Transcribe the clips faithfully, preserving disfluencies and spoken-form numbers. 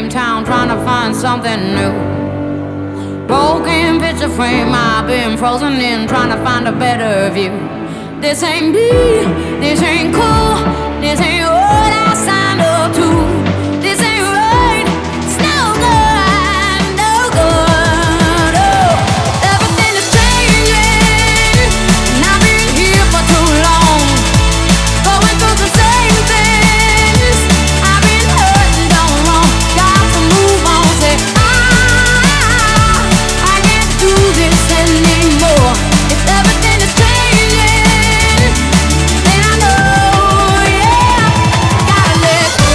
town trying to find something new. Broken picture frame, I've been frozen in trying to find a better view. This ain't me, this ain't cool, this ain't what I signed up to. This ain't right, it's no good, no good. Oh, everything is changing, and I've been here for too long, going through the same things. I've been hurt and done wrong, got to move on. Say I, I can't do this anymore. If everything is changing, then I know, yeah, gotta let go.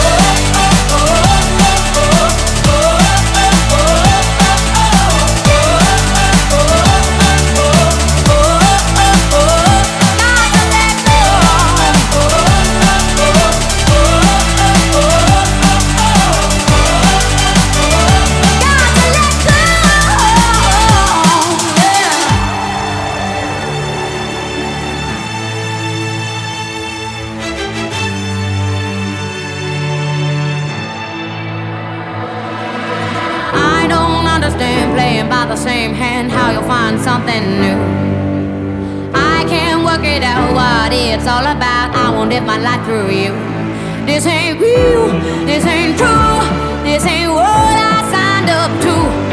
I don't understand playing by the same hand, how you'll find something new. I can't work it out what it's all about. I won't live my life through you. This ain't real, this ain't true, this ain't what I signed up to.